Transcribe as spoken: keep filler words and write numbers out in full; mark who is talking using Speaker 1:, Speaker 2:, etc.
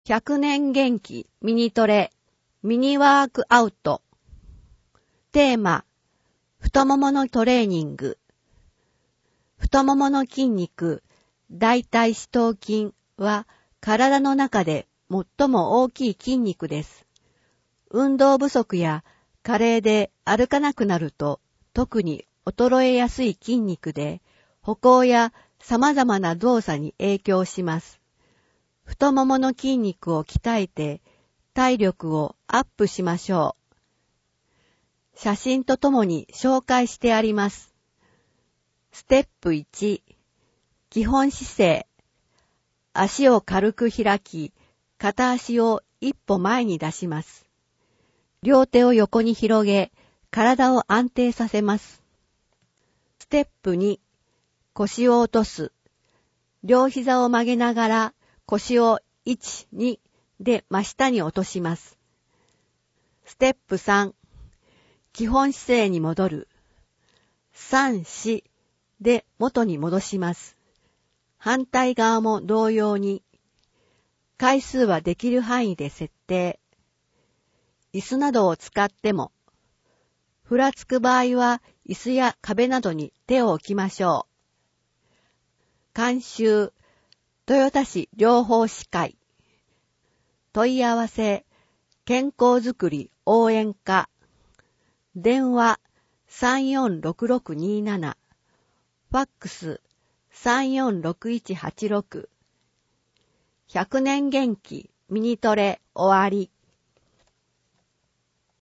Speaker 1: ひゃくねん元気ミニトレミニワークアウト。テーマ、太もものトレーニング。太ももの筋肉、大腿四頭筋は体の中で最も大きい筋肉です。運動不足や加齢で歩かなくなると特に衰えやすい筋肉で歩行や様々な動作に影響します。太ももの筋肉を鍛えて体力をアップしましょう。写真とともに紹介してあります。ステップいち、基本姿勢。足を軽く開き、片足を一歩前に出します。両手を横に広げ、体を安定させます。ステップに、腰を落とす。両膝を曲げながら腰をいち、にで真下に落とします。ステップさん、基本姿勢に戻る。さん、よんで元に戻します。反対側も同様に。回数はできる範囲で設定。椅子などを使っても。ふらつく場合は椅子や壁などに手を置きましょう。監修、豊田市療法士会。問い合わせ、健康づくり応援課。電話さんよんろくろくになな。ファックスさんよんろくいちはちろく。ひゃくねん元気ミニトレ終わり。